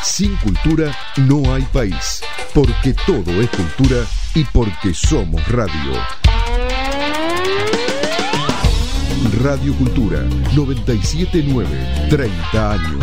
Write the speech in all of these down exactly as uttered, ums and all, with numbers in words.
Sin cultura no hay país, porque todo es cultura y porque somos radio. Radio Cultura, noventa y siete punto nueve, treinta años.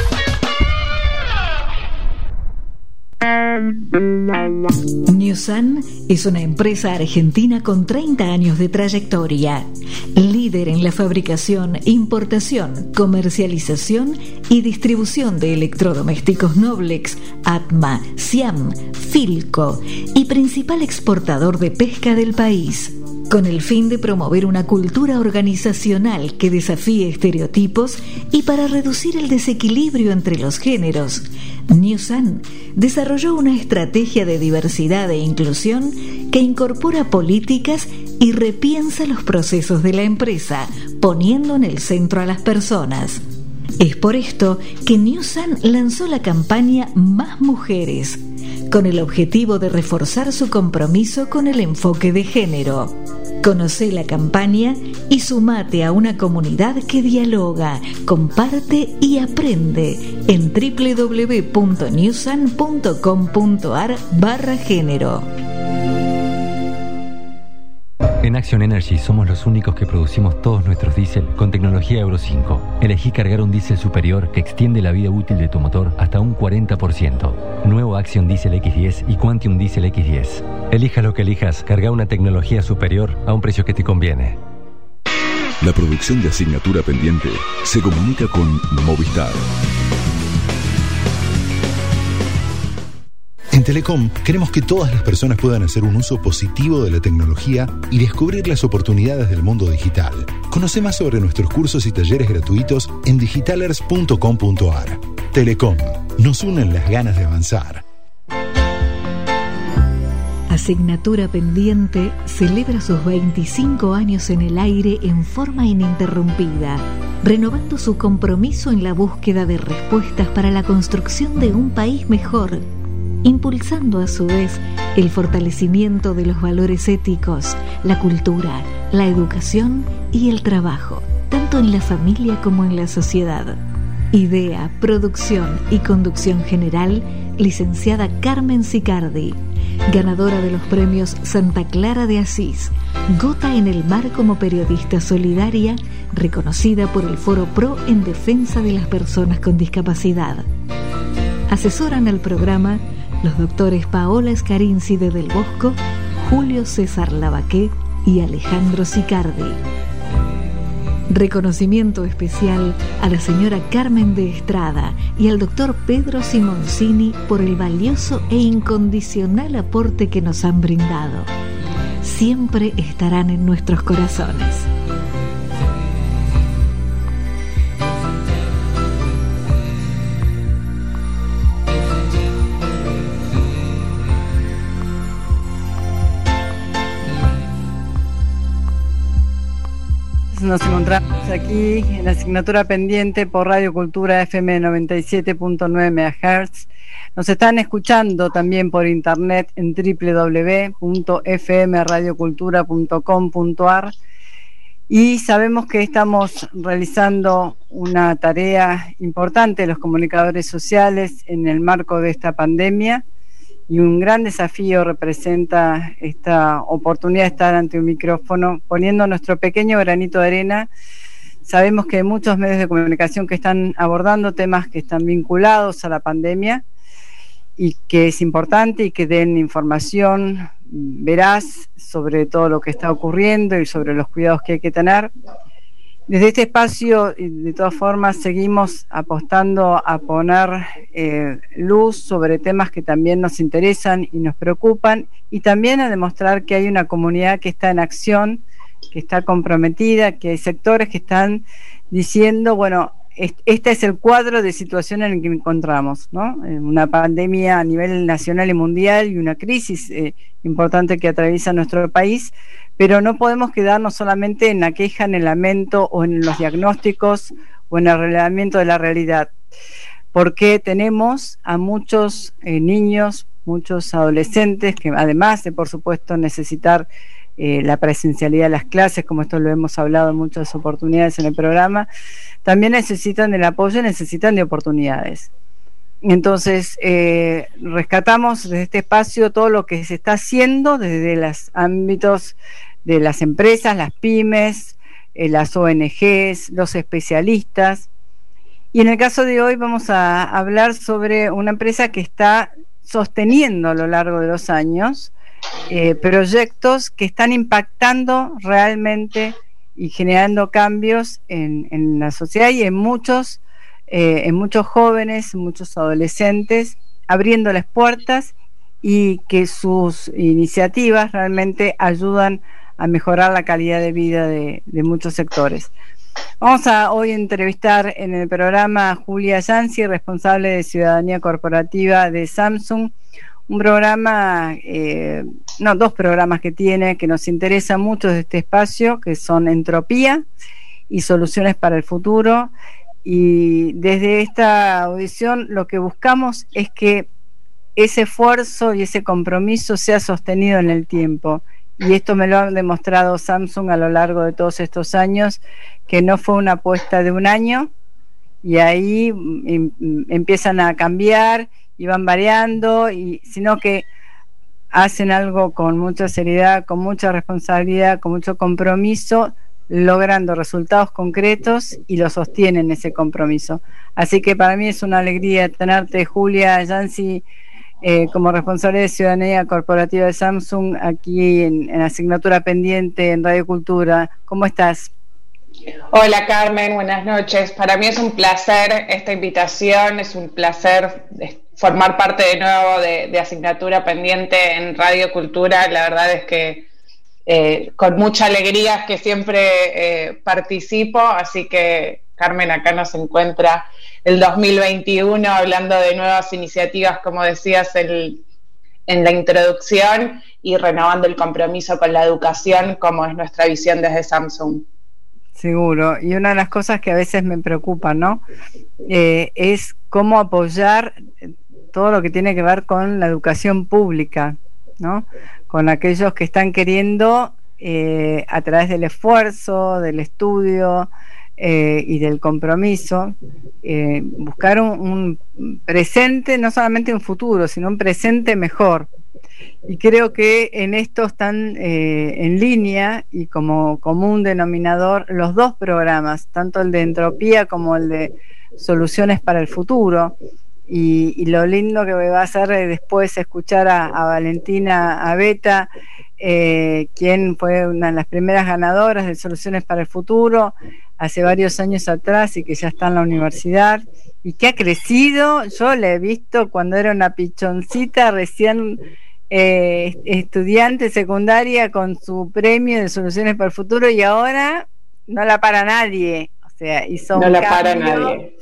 Newsan es una empresa argentina con treinta años de trayectoria, líder en la fabricación, importación, comercialización y distribución de electrodomésticos Noblex, Atma, Siam, Philco y principal exportador de pesca del país. Con el fin de promover una cultura organizacional que desafíe estereotipos y para reducir el desequilibrio entre los géneros, Newsan desarrolló una estrategia de diversidad e inclusión que incorpora políticas y repiensa los procesos de la empresa, poniendo en el centro a las personas. Es por esto que Newsan lanzó la campaña Más Mujeres, con el objetivo de reforzar su compromiso con el enfoque de género. Conocé la campaña y sumate a una comunidad que dialoga, comparte y aprende en doble u doble u doble u punto newsan punto com punto a r barra género. En Action Energy somos los únicos que producimos todos nuestros diésel con tecnología Euro cinco. Elegí cargar un diésel superior que extiende la vida útil de tu motor hasta un cuarenta por ciento. Nuevo Action Diesel equis diez y Quantium Diesel equis diez. Elijas lo que elijas, carga una tecnología superior a un precio que te conviene. La producción de Asignatura Pendiente se comunica con Movistar. En Telecom queremos que todas las personas puedan hacer un uso positivo de la tecnología y descubrir las oportunidades del mundo digital. Conoce más sobre nuestros cursos y talleres gratuitos en digitalers punto com punto a r. Telecom, nos unen las ganas de avanzar. Asignatura Pendiente celebra sus veinticinco años en el aire en forma ininterrumpida, renovando su compromiso en la búsqueda de respuestas para la construcción de un país mejor, impulsando a su vez el fortalecimiento de los valores éticos, la cultura, la educación y el trabajo, tanto en la familia como en la sociedad. Idea, producción y conducción general, licenciada Carmen Sicardi, ganadora de los premios Santa Clara de Asís, Gota en el Mar como periodista solidaria, reconocida por el Foro Pro en defensa de las personas con discapacidad. Asesoran al programa los doctores Paola Escarincide del Bosco, Julio César Lavaqué y Alejandro Sicardi. Reconocimiento especial a la señora Carmen de Estrada y al doctor Pedro Simoncini por el valioso e incondicional aporte que nos han brindado. Siempre estarán en nuestros corazones. Nos encontramos aquí en la Asignatura Pendiente por Radio Cultura F M noventa y siete punto nueve megahertz. Nos están escuchando también por internet en doble u doble u doble u punto f m radio cultura punto com punto a r y sabemos que estamos realizando una tarea importante los comunicadores sociales en el marco de esta pandemia. Y un gran desafío representa esta oportunidad de estar ante un micrófono, poniendo nuestro pequeño granito de arena. Sabemos que hay muchos medios de comunicación que están abordando temas que están vinculados a la pandemia y que es importante y que den información veraz sobre todo lo que está ocurriendo y sobre los cuidados que hay que tener. Desde este espacio, de todas formas, seguimos apostando a poner eh, luz sobre temas que también nos interesan y nos preocupan, y también a demostrar que hay una comunidad que está en acción, que está comprometida, que hay sectores que están diciendo, bueno, este es el cuadro de situación en el que nos encontramos, ¿no? Una pandemia a nivel nacional y mundial y una crisis eh, importante que atraviesa nuestro país, pero no podemos quedarnos solamente en la queja, en el lamento o en los diagnósticos o en el relevamiento de la realidad, porque tenemos a muchos eh, niños, muchos adolescentes que además de, por supuesto, necesitar eh, la presencialidad de las clases, como esto lo hemos hablado en muchas oportunidades en el programa, también necesitan del apoyo, necesitan de oportunidades. Entonces, eh, rescatamos desde este espacio todo lo que se está haciendo desde los ámbitos de las empresas, las pymes, eh, las O N Ges, los especialistas. Y en el caso de hoy vamos a hablar sobre una empresa que está sosteniendo a lo largo de los años eh, proyectos que están impactando realmente y generando cambios en, en la sociedad y en muchos Eh, en muchos jóvenes, muchos adolescentes, abriéndoles puertas y que sus iniciativas realmente ayudan a mejorar la calidad de vida de, de muchos sectores. Vamos a hoy entrevistar en el programa a Julia Yancy, responsable de Ciudadanía Corporativa de Samsung, un programa, eh, no, dos programas que tiene que nos interesan mucho de este espacio, que son Entropía y Soluciones para el Futuro. Y desde esta audición lo que buscamos es que ese esfuerzo y ese compromiso sea sostenido en el tiempo. Y esto me lo ha demostrado Samsung a lo largo de todos estos años, que no fue una apuesta de un año y ahí em, empiezan a cambiar y van variando, y, sino que hacen algo con mucha seriedad, con mucha responsabilidad, con mucho compromiso, logrando resultados concretos y lo sostienen ese compromiso. Así que para mí es una alegría tenerte, Julia Yancy, eh, como responsable de Ciudadanía Corporativa de Samsung, aquí en, en Asignatura Pendiente en Radio Cultura. ¿Cómo estás? Hola Carmen, buenas noches. Para mí es un placer esta invitación, es un placer formar parte de nuevo de, de Asignatura Pendiente en Radio Cultura. La verdad es que Eh, con mucha alegría que siempre eh, participo, así que Carmen, acá nos encuentra el dos mil veintiuno hablando de nuevas iniciativas, como decías el, en la introducción, y renovando el compromiso con la educación, como es nuestra visión desde Samsung. Seguro, y una de las cosas que a veces me preocupa, ¿no? Eh, es cómo apoyar todo lo que tiene que ver con la educación pública, ¿no? Con aquellos que están queriendo, eh, a través del esfuerzo, del estudio eh, y del compromiso, eh, buscar un, un presente, no solamente un futuro, sino un presente mejor. Y creo que en esto están eh, en línea y como común denominador los dos programas, tanto el de Entropía como el de Soluciones para el Futuro. Y, y lo lindo que va a ser después escuchar a, a Valentina Abeta, eh, quien fue una de las primeras ganadoras de Soluciones para el Futuro hace varios años atrás y que ya está en la universidad y que ha crecido. Yo la he visto cuando era una pichoncita recién eh, estudiante secundaria con su premio de Soluciones para el Futuro, y ahora no la para nadie. O sea, hizo no un la cambio, para nadie.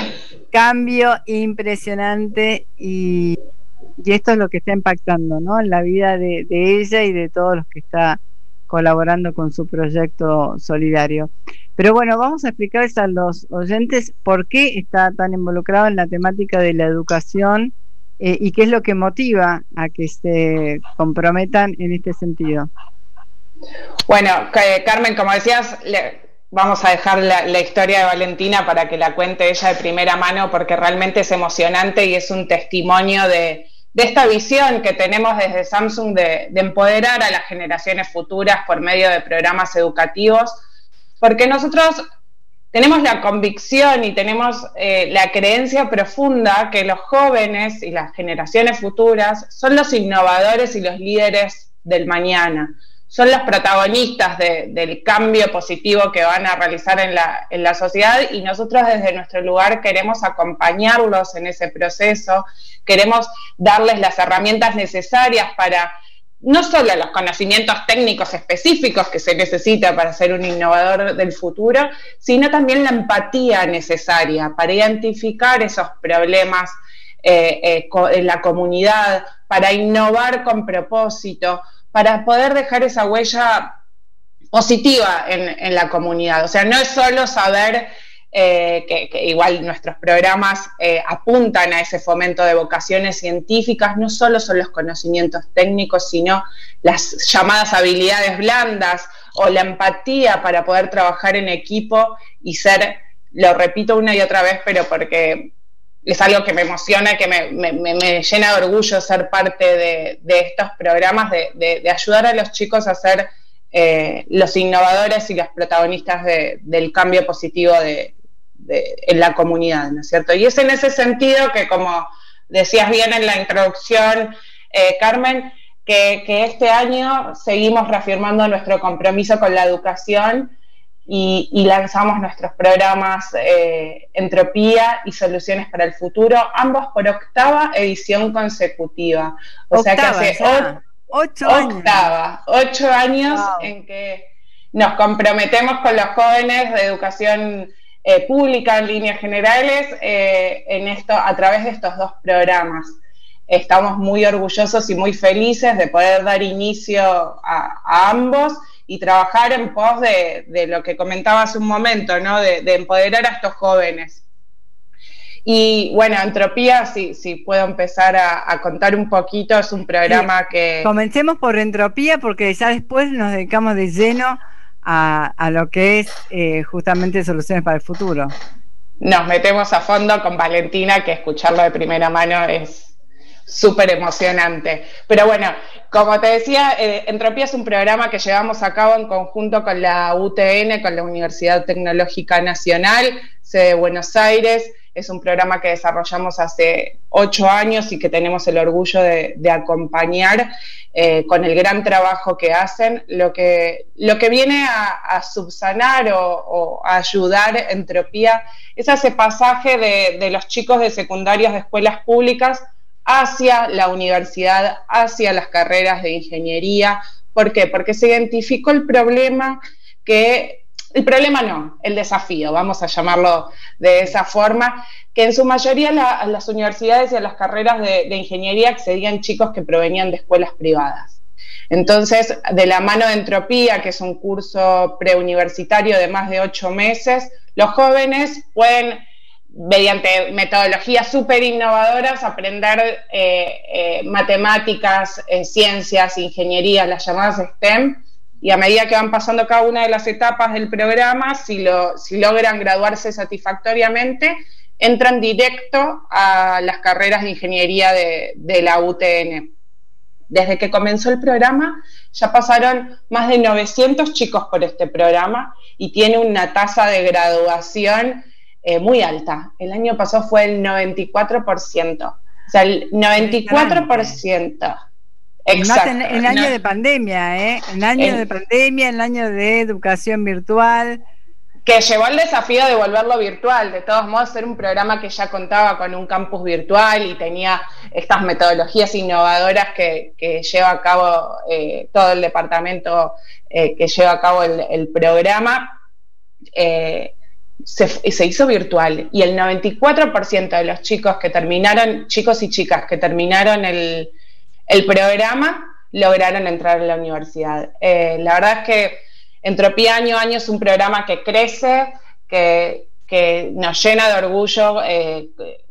Cambio impresionante, y, y esto es lo que está impactando, ¿no?, en la vida de, de ella y de todos los que está colaborando con su proyecto solidario. Pero bueno, vamos a explicarles a los oyentes por qué está tan involucrado en la temática de la educación eh, y qué es lo que motiva a que se comprometan en este sentido. Bueno, Carmen, como decías, le... vamos a dejar la, la historia de Valentina para que la cuente ella de primera mano, porque realmente es emocionante y es un testimonio de, de esta visión que tenemos desde Samsung de, de empoderar a las generaciones futuras por medio de programas educativos, porque nosotros tenemos la convicción y tenemos eh, la creencia profunda que los jóvenes y las generaciones futuras son los innovadores y los líderes del mañana. Son los protagonistas de, del cambio positivo que van a realizar en la, en la sociedad, y nosotros desde nuestro lugar queremos acompañarlos en ese proceso, queremos darles las herramientas necesarias para no solo los conocimientos técnicos específicos que se necesita para ser un innovador del futuro, sino también la empatía necesaria para identificar esos problemas eh, eh, en la comunidad, para innovar con propósito, para poder dejar esa huella positiva en, en la comunidad. O sea, no es solo saber eh, que, que igual nuestros programas eh, apuntan a ese fomento de vocaciones científicas, no solo son los conocimientos técnicos, sino las llamadas habilidades blandas o la empatía para poder trabajar en equipo y ser, lo repito una y otra vez, pero porque es algo que me emociona, que me, me, me llena de orgullo ser parte de, de estos programas, de, de, de ayudar a los chicos a ser eh, los innovadores y los protagonistas de, del cambio positivo de, de, en la comunidad, ¿no es cierto? Y es en ese sentido que, como decías bien en la introducción, eh, Carmen, que, que este año seguimos reafirmando nuestro compromiso con la educación y, y lanzamos nuestros programas eh, Entropía y Soluciones para el Futuro, ambos por octava edición consecutiva. O octava, sea que hace o, ocho años. Octava, ocho años wow. en que nos comprometemos con los jóvenes de educación eh, pública en líneas generales eh, en esto, a través de estos dos programas. Estamos muy orgullosos y muy felices de poder dar inicio a, a ambos y trabajar en pos de, de lo que comentaba hace un momento, ¿no? De, de empoderar a estos jóvenes. Y bueno, Entropía, si, si puedo empezar a, a contar un poquito, es un programa sí. que... Comencemos por Entropía porque ya después nos dedicamos de lleno a, a lo que es eh, justamente Soluciones para el Futuro. Nos metemos a fondo con Valentina, que escucharlo de primera mano es súper emocionante. Pero bueno, como te decía, eh, Entropía es un programa que llevamos a cabo en conjunto con la U T N, con la Universidad Tecnológica Nacional, sede de Buenos Aires. Es un programa que desarrollamos hace ocho años y que tenemos el orgullo de, de acompañar eh, con el gran trabajo que hacen. Lo que, lo que viene a, a subsanar o, o a ayudar Entropía es ese pasaje de, de los chicos de secundarias de escuelas públicas hacia la universidad, hacia las carreras de ingeniería. ¿Por qué? Porque se identificó el problema que... El problema no, el desafío, vamos a llamarlo de esa forma, que en su mayoría la, a las universidades y a las carreras de, de ingeniería accedían chicos que provenían de escuelas privadas. Entonces, de la mano de Entropía, que es un curso preuniversitario de más de ocho meses, los jóvenes pueden, mediante metodologías súper innovadoras, aprender eh, eh, matemáticas, eh, ciencias, ingeniería, las llamadas STEM, y a medida que van pasando cada una de las etapas del programa, si, lo, si logran graduarse satisfactoriamente, entran directo a las carreras de ingeniería de, de la U T N. Desde que comenzó el programa, ya pasaron más de novecientos chicos por este programa y tiene una tasa de graduación eh, muy alta. El año pasado fue el noventa y cuatro por ciento. O sea, el noventa y cuatro por ciento. Exacto. En, en año no. de pandemia, ¿eh? En año en, de pandemia, en año de educación virtual. Que llevó el desafío de volverlo virtual. De todos modos, era un programa que ya contaba con un campus virtual y tenía estas metodologías innovadoras que, que lleva a cabo eh, todo el departamento eh, que lleva a cabo el, el programa. Eh, se, se hizo virtual y el noventa y cuatro por ciento de los chicos que terminaron, chicos y chicas que terminaron el El programa lograron entrar a la universidad. Eh, la verdad es que Entropía año a año es un programa que crece, que, que nos llena de orgullo eh,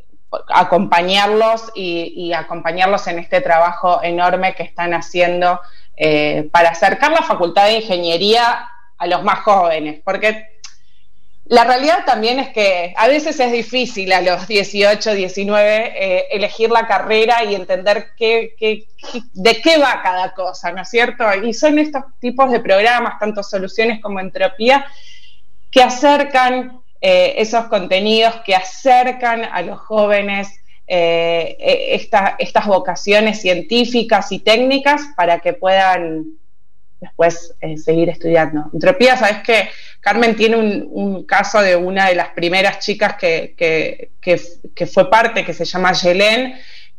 acompañarlos y, y acompañarlos en este trabajo enorme que están haciendo eh, para acercar la Facultad de Ingeniería a los más jóvenes, porque la realidad también es que a veces es difícil a los dieciocho, diecinueve eh, elegir la carrera y entender qué, qué, qué, de qué va cada cosa, ¿no es cierto? Y son estos tipos de programas, tanto Soluciones como Entropía, que acercan eh, esos contenidos, que acercan a los jóvenes eh, esta, estas vocaciones científicas y técnicas para que puedan después eh, seguir estudiando. Entropía, ¿sabes qué? Carmen tiene un, un caso de una de las primeras chicas que, que, que, que fue parte, que se llama Yelén,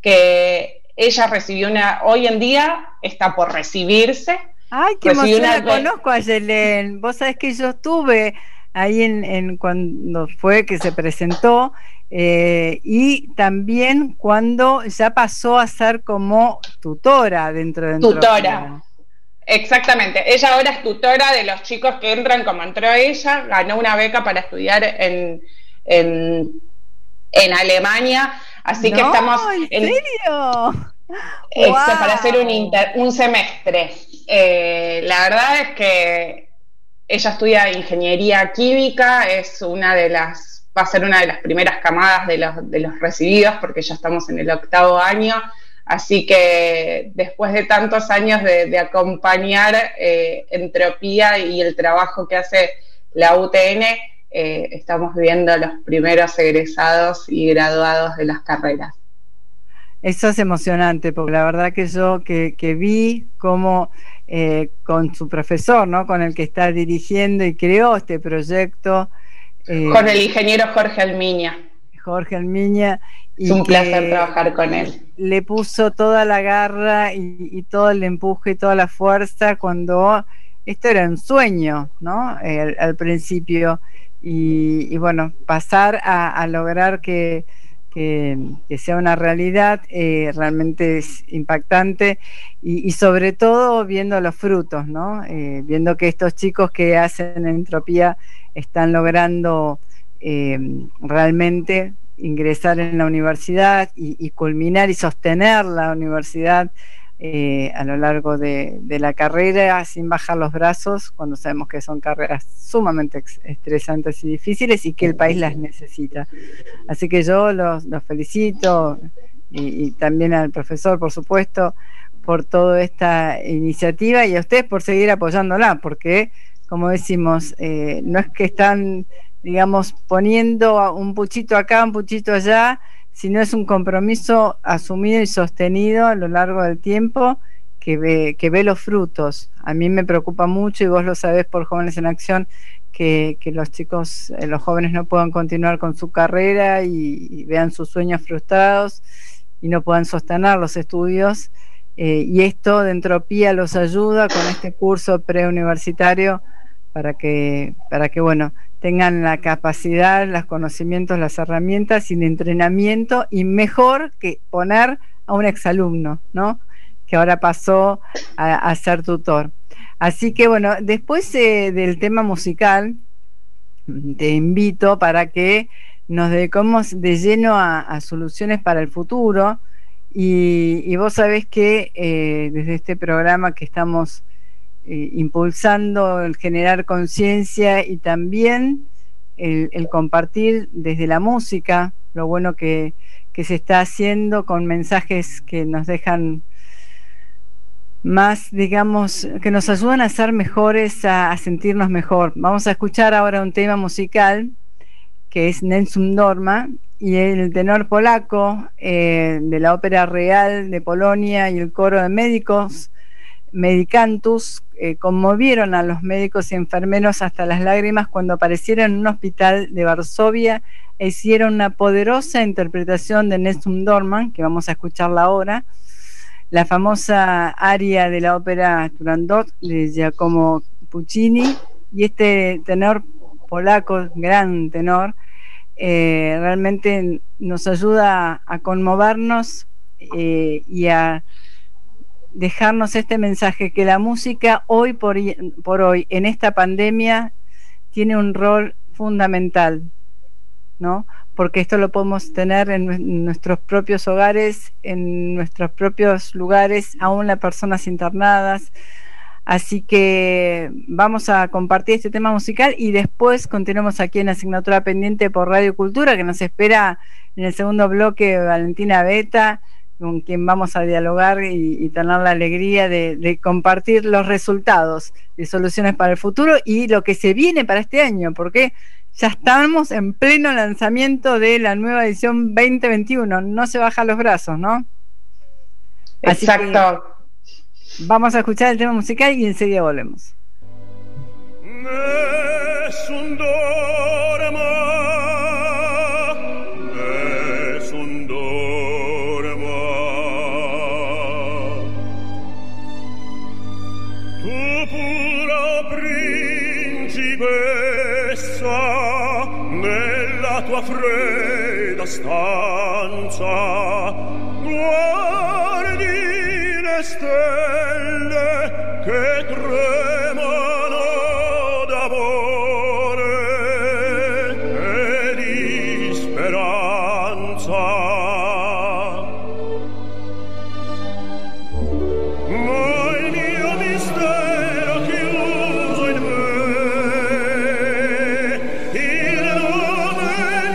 que ella recibió una, hoy en día está por recibirse. Ay, qué emoción, la conozco a Yelén. Vos sabés que yo estuve ahí en, en cuando fue que se presentó, eh, y también cuando ya pasó a ser como tutora dentro de Tutora. Entropía. Exactamente, ella ahora es tutora de los chicos que entran como entró ella, ganó una beca para estudiar en, en, en Alemania, así no, que estamos... ¿en serio? En, wow. Para hacer un, inter, un semestre. Eh, la verdad es que ella estudia ingeniería química, es una de las va a ser una de las primeras camadas de los, de los recibidos, porque ya estamos en el octavo año. Así que después de tantos años de, de acompañar eh, Entropía y el trabajo que hace la U T N, eh, estamos viendo los primeros egresados y graduados de las carreras. Eso es emocionante, porque la verdad que yo que, que vi cómo eh, con su profesor, ¿no?, con el que está dirigiendo y creó este proyecto. Eh, con el ingeniero Jorge Almiña. Jorge Almiña. Y es un placer trabajar con él. Le puso toda la garra y, y todo el empuje y toda la fuerza cuando esto era un sueño, ¿no? Eh, al, al principio. Y, y bueno, pasar a, a lograr que, que, que sea una realidad eh, realmente es impactante y, y sobre todo viendo los frutos, ¿no? Eh, viendo que estos chicos que hacen Entropía están logrando eh, realmente ingresar en la universidad y, y culminar y sostener la universidad eh, a lo largo de, de la carrera sin bajar los brazos, cuando sabemos que son carreras sumamente estresantes y difíciles y que el país las necesita. Así que yo los, los felicito y, y también al profesor, por supuesto, por toda esta iniciativa y a ustedes por seguir apoyándola, porque, como decimos, eh, no es que están, digamos, poniendo un puchito acá, un puchito allá, sino es un compromiso asumido y sostenido a lo largo del tiempo que ve, que ve los frutos. A mí me preocupa mucho, y vos lo sabés por Jóvenes en Acción, que, que los chicos, eh, los jóvenes no puedan continuar con su carrera y, y vean sus sueños frustrados y no puedan sostener los estudios. Eh, y esto de Entropía los ayuda con este curso preuniversitario para que, para que bueno, tengan la capacidad, los conocimientos, las herramientas y el entrenamiento, y mejor que poner a un exalumno, ¿no?, que ahora pasó a, a ser tutor. Así que bueno, después eh, del tema musical, te invito para que nos dediquemos de lleno a, a soluciones para el futuro, y, y vos sabés que eh, desde este programa que estamos Eh, impulsando el generar conciencia y también el, el compartir desde la música, lo bueno que, que se está haciendo con mensajes que nos dejan más, digamos, que nos ayudan a ser mejores, a, a sentirnos mejor. Vamos a escuchar ahora un tema musical que es Nessun Dorma, y el tenor polaco eh, de la Ópera Real de Polonia y el coro de médicos Medicantus eh, conmovieron a los médicos y enfermeros hasta las lágrimas cuando aparecieron en un hospital de Varsovia e hicieron una poderosa interpretación de Nessun Dorma, que vamos a escucharla ahora, la famosa aria de la ópera Turandot de Giacomo Puccini. Y este tenor polaco, gran tenor, eh, realmente nos ayuda a conmovernos eh, y a dejarnos este mensaje, que la música hoy por, por hoy en esta pandemia tiene un rol fundamental, ¿no? Porque esto lo podemos tener en nuestros propios hogares, en nuestros propios lugares, aún las personas internadas. Así que vamos a compartir este tema musical y después continuamos aquí en Asignatura Pendiente por Radio Cultura, que nos espera en el segundo bloque Valentina Beta, con quien vamos a dialogar y, y tener la alegría de, de compartir los resultados de Soluciones para el Futuro y lo que se viene para este año, porque ya estamos en pleno lanzamiento de la nueva edición veinte veintiuno, no se bajan los brazos, ¿no? Así exacto. Vamos a escuchar el tema musical y enseguida volvemos. Nessun dorma, nessun dorma, tu pura principessa, nella tua fredda stanza guardi le stelle che tremano d'amore e di speranza. Ma il mio mistero chiuso in me, il nome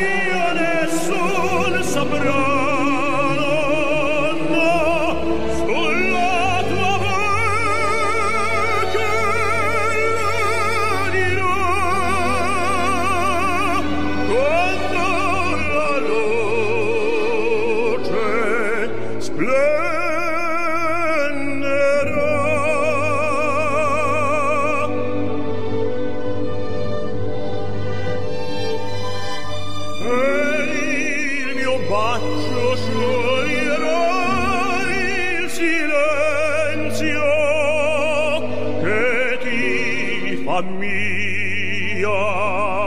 scioglierò il silenzio che ti fa mia.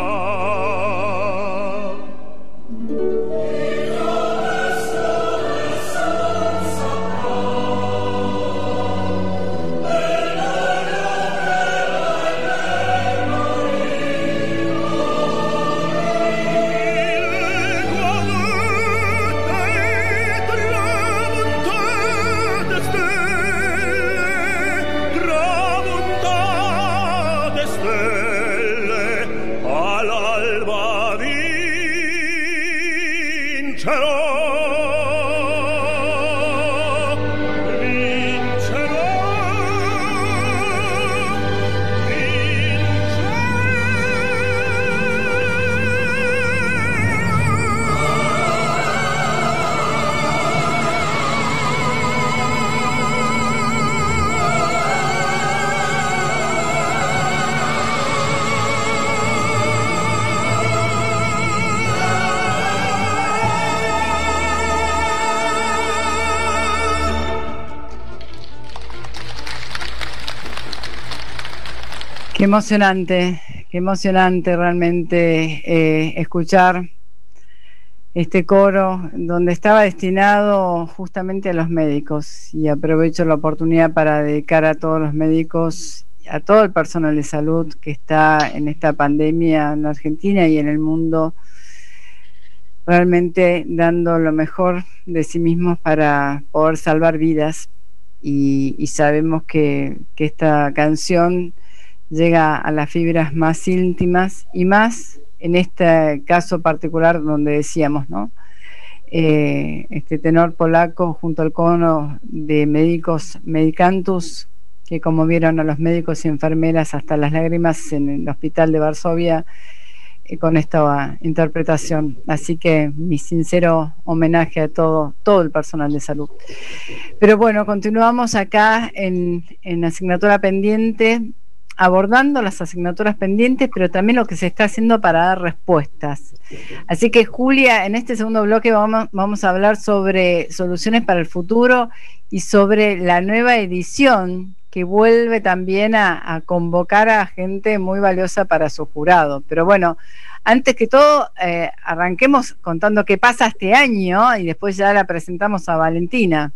Qué emocionante, qué emocionante realmente eh, escuchar este coro donde estaba destinado justamente a los médicos, y aprovecho la oportunidad para dedicar a todos los médicos, a todo el personal de salud que está en esta pandemia en la Argentina y en el mundo, realmente dando lo mejor de sí mismos para poder salvar vidas, y, y sabemos que, que esta canción llega a las fibras más íntimas, y más en este caso particular donde decíamos, ¿no? Eh, este tenor polaco junto al coro de médicos Medicantus, que conmovieron a los médicos y enfermeras hasta las lágrimas en el hospital de Varsovia eh, con esta interpretación. Así que mi sincero homenaje a todo, todo el personal de salud. Pero bueno, continuamos acá en, en asignatura pendiente, abordando las asignaturas pendientes, pero también lo que se está haciendo para dar respuestas. Así que, Julia, en este segundo bloque vamos, vamos a hablar sobre soluciones para el futuro y sobre la nueva edición que vuelve también a, a convocar a gente muy valiosa para su jurado. Pero bueno, antes que todo, eh, arranquemos contando qué pasa este año y después ya la presentamos a Valentina.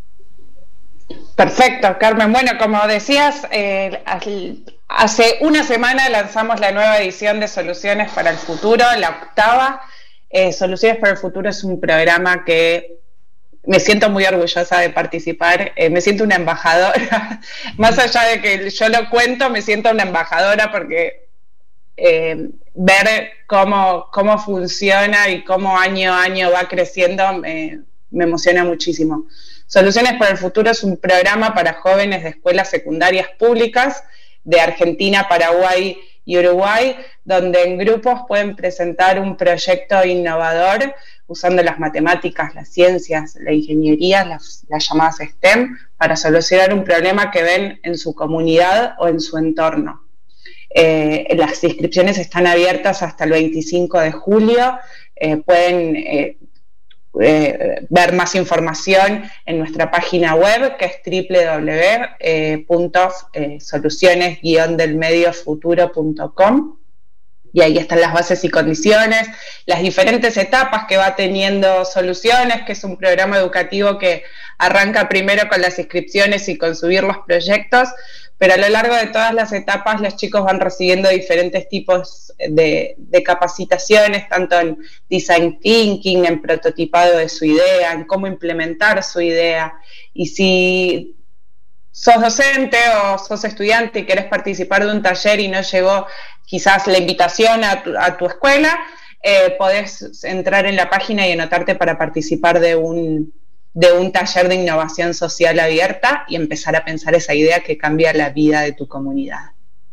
Perfecto, Carmen. Bueno, como decías, eh, hace una semana lanzamos la nueva edición de Soluciones para el Futuro, la octava. Eh, Soluciones para el Futuro es un programa que me siento muy orgullosa de participar, eh, me siento una embajadora, más allá de que yo lo cuento, me siento una embajadora porque eh, ver cómo, cómo funciona y cómo año a año va creciendo me, me emociona muchísimo. Soluciones para el Futuro es un programa para jóvenes de escuelas secundarias públicas de Argentina, Paraguay y Uruguay, donde en grupos pueden presentar un proyecto innovador usando las matemáticas, las ciencias, la ingeniería, las, las llamadas STEM, para solucionar un problema que ven en su comunidad o en su entorno. Eh, las inscripciones están abiertas hasta el veinticinco de julio, eh, pueden... Eh, Eh, ver más información en nuestra página web, que es doble u doble u doble u punto soluciones guion del medio futuro punto com, y ahí están las bases y condiciones, las diferentes etapas que va teniendo Soluciones, que es un programa educativo que arranca primero con las inscripciones y con subir los proyectos, pero a lo largo de todas las etapas los chicos van recibiendo diferentes tipos de, de capacitaciones, tanto en design thinking, en prototipado de su idea, en cómo implementar su idea. Y si sos docente o sos estudiante y querés participar de un taller y no llegó quizás la invitación a tu, a tu escuela, eh, podés entrar en la página y anotarte para participar de un... de un taller de innovación social abierta y empezar a pensar esa idea que cambia la vida de tu comunidad.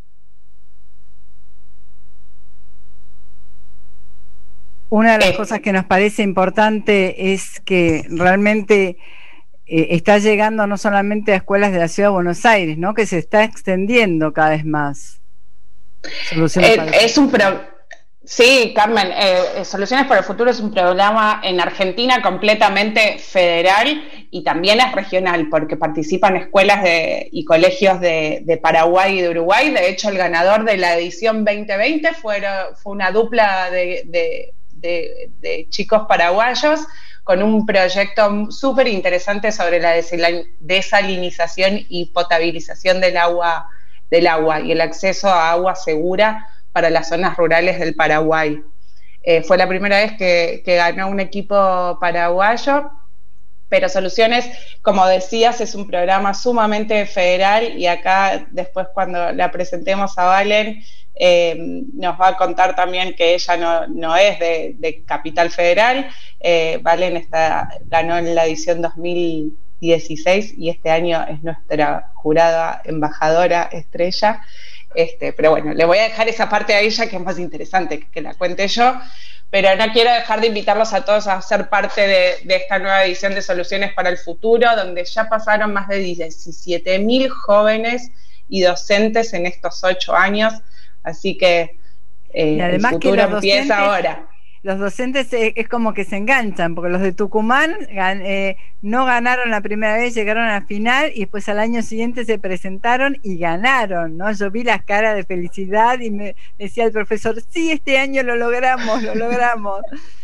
Una de las eh, cosas que nos parece importante es que realmente eh, está llegando no solamente a escuelas de la Ciudad de Buenos Aires, ¿no? Que se está extendiendo cada vez más. Eh, es un pro Sí, Carmen, eh, Soluciones para el Futuro es un programa en Argentina completamente federal y también es regional porque participan escuelas de, y colegios de, de Paraguay y de Uruguay. De hecho, el ganador de la edición veinte veinte fue, fue una dupla de, de, de, de chicos paraguayos con un proyecto súper interesante sobre la desalinización y potabilización del agua, del agua y el acceso a agua segura para las zonas rurales del Paraguay. Eh, fue la primera vez que, que ganó un equipo paraguayo, pero Soluciones, como decías, es un programa sumamente federal y acá después cuando la presentemos a Valen eh, nos va a contar también que ella no, no es de, de Capital Federal. eh, Valen está, ganó en la edición dos mil dieciséis y este año es nuestra jurada embajadora estrella. Este, pero bueno, le voy a dejar esa parte a ella que es más interesante que, que la cuente yo, pero no quiero dejar de invitarlos a todos a ser parte de, de esta nueva edición de Soluciones para el Futuro, donde ya pasaron más de diecisiete mil jóvenes y docentes en estos ocho años, así que eh, el futuro que empieza ahora. Los docentes es, es como que se enganchan, porque los de Tucumán gan, eh, no ganaron la primera vez, llegaron a la final y después al año siguiente se presentaron y ganaron, ¿no? Yo vi las caras de felicidad y me decía el profesor, sí, este año lo logramos, lo logramos.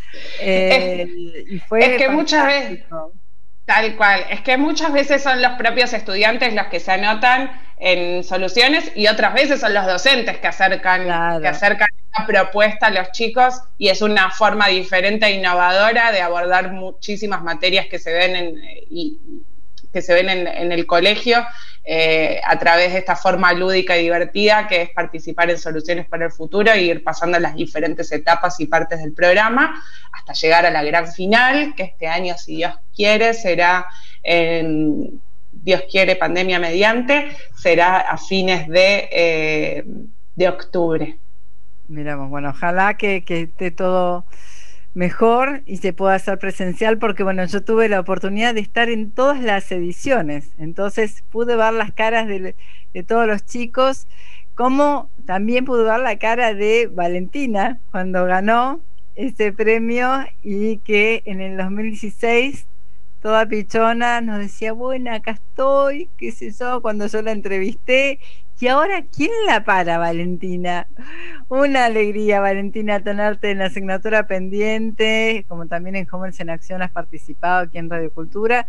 Eh, es, y fue es que fantástico. Muchas veces, tal cual, es que muchas veces son los propios estudiantes los que se anotan en Soluciones y otras veces son los docentes que acercan, claro. que acercan la propuesta a los chicos y es una forma diferente e innovadora de abordar muchísimas materias que se ven en, y, que se ven en, en el colegio eh, a través de esta forma lúdica y divertida que es participar en Soluciones para el Futuro e ir pasando las diferentes etapas y partes del programa hasta llegar a la gran final, que este año, si Dios quiere, será en... Dios quiere, pandemia mediante, será a fines de, eh, de octubre. Miramos, bueno, ojalá que, que esté todo mejor y se pueda hacer presencial, porque bueno, yo tuve la oportunidad de estar en todas las ediciones, entonces pude ver las caras de, de todos los chicos, como también pude ver la cara de Valentina cuando ganó ese premio y que en el dos mil dieciséis toda pichona nos decía, bueno, acá estoy, qué sé yo, cuando yo la entrevisté. Y ahora, ¿quién la para, Valentina? Una alegría, Valentina, tenerte en la asignatura pendiente, como también en Jóvenes en Acción has participado aquí en Radio Cultura,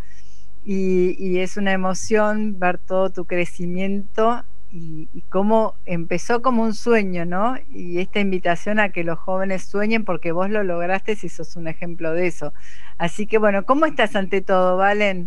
y, y es una emoción ver todo tu crecimiento y, y cómo empezó como un sueño, ¿no? Y esta invitación a que los jóvenes sueñen, porque vos lo lograste y sos un ejemplo de eso. Así que bueno, ¿cómo estás ante todo, Valen?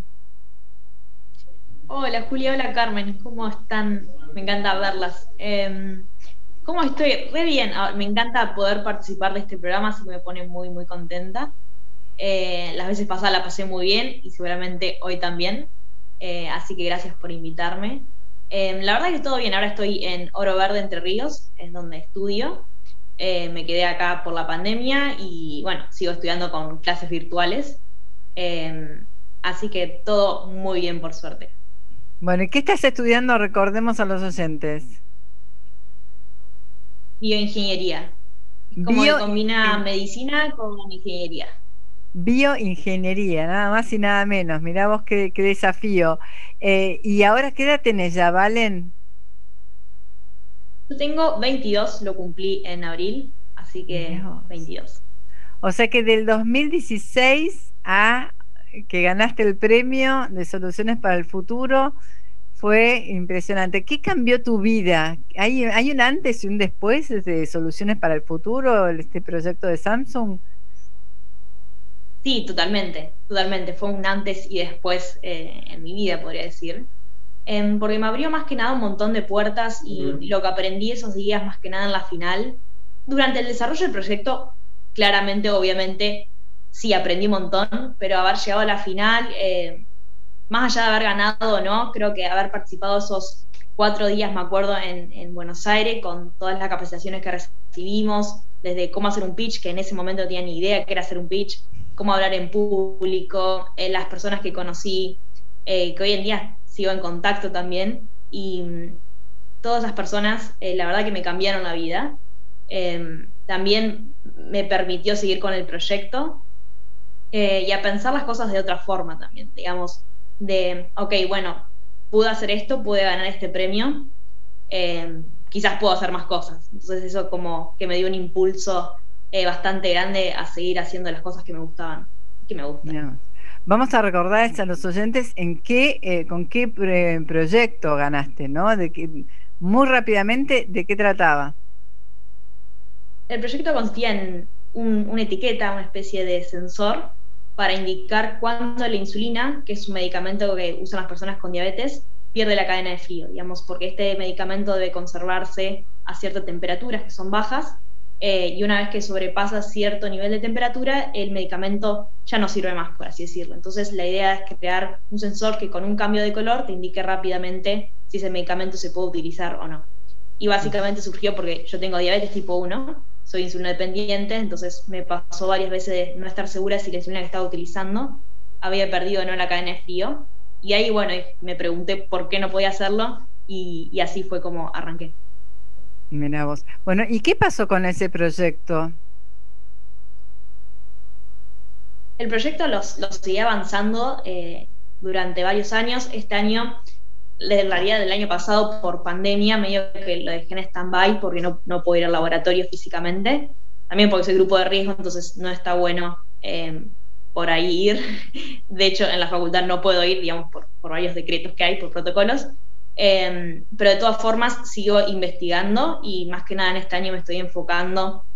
Hola Julia, hola Carmen, ¿cómo están? Me encanta verlas. Eh, ¿Cómo estoy? Re bien, me encanta poder participar de este programa, así que me pone muy, muy contenta. Eh, las veces pasadas la pasé muy bien y seguramente hoy también, eh, así que gracias por invitarme. Eh, la verdad que todo bien, ahora estoy en Oro Verde, Entre Ríos, es donde estudio. Eh, me quedé acá por la pandemia y bueno, sigo estudiando con clases virtuales. Eh, así que todo muy bien, por suerte. Bueno, ¿y qué estás estudiando? Recordemos a los oyentes. Bioingeniería. Como Bio... que combina medicina con ingeniería. Bioingeniería, nada más y nada menos. Mirá vos qué, qué desafío. Eh, ¿Y ahora qué edad tenés ya, Valen? Yo tengo veintidós, lo cumplí en abril, así que Dios. veintidós. O sea que del dos mil dieciséis a que ganaste el premio de Soluciones para el Futuro, fue impresionante. ¿Qué cambió tu vida? ¿Hay, hay un antes y un después de Soluciones para el Futuro, este proyecto de Samsung? Sí, totalmente, totalmente. Fue un antes y después eh, en mi vida, podría decir. Eh, porque me abrió más que nada un montón de puertas y uh-huh. lo que aprendí esos días, más que nada en la final. Durante el desarrollo del proyecto, claramente, obviamente, sí aprendí un montón, pero haber llegado a la final, eh, más allá de haber ganado o no, creo que haber participado esos cuatro días, me acuerdo, en, en Buenos Aires, con todas las capacitaciones que recibimos, desde cómo hacer un pitch, que en ese momento no tenía ni idea qué era hacer un pitch, cómo hablar en público, eh, las personas que conocí, eh, que hoy en día sigo en contacto también, y mmm, todas esas personas, eh, la verdad que me cambiaron la vida. Eh, también me permitió seguir con el proyecto eh, y a pensar las cosas de otra forma también, digamos, de, ok, bueno, pude hacer esto, pude ganar este premio, eh, quizás puedo hacer más cosas. Entonces eso como que me dio un impulso eh, bastante grande a seguir haciendo las cosas que me gustaban, que me gustan. No. Vamos a recordar a los oyentes en qué, eh, con qué pre proyecto ganaste, ¿no? De que, muy rápidamente, ¿de qué trataba? El proyecto consistía en un, una etiqueta, una especie de sensor para indicar cuándo la insulina, que es un medicamento que usan las personas con diabetes, pierde la cadena de frío, digamos, porque este medicamento debe conservarse a ciertas temperaturas que son bajas, eh, y una vez que sobrepasa cierto nivel de temperatura, el medicamento ya no sirve más, por así decirlo. Entonces la idea es crear un sensor que con un cambio de color te indique rápidamente si ese medicamento se puede utilizar o no. Y básicamente surgió porque yo tengo diabetes tipo uno, soy insulino dependiente, entonces me pasó varias veces de no estar segura si la insulina que estaba utilizando había perdido o no la cadena de frío. Y ahí, bueno, me pregunté por qué no podía hacerlo y, y así fue como arranqué. Mirá vos. Bueno, ¿y qué pasó con ese proyecto? El proyecto los, los seguí avanzando eh, durante varios años. Este año, en realidad del año pasado, por pandemia, medio que lo dejé en stand-by porque no, no puedo ir al laboratorio físicamente. También porque soy grupo de riesgo, entonces no está bueno eh, por ahí ir. De hecho, en la facultad no puedo ir, digamos, por, por varios decretos que hay, por protocolos. Eh, pero de todas formas sigo investigando y más que nada en este año me estoy enfocando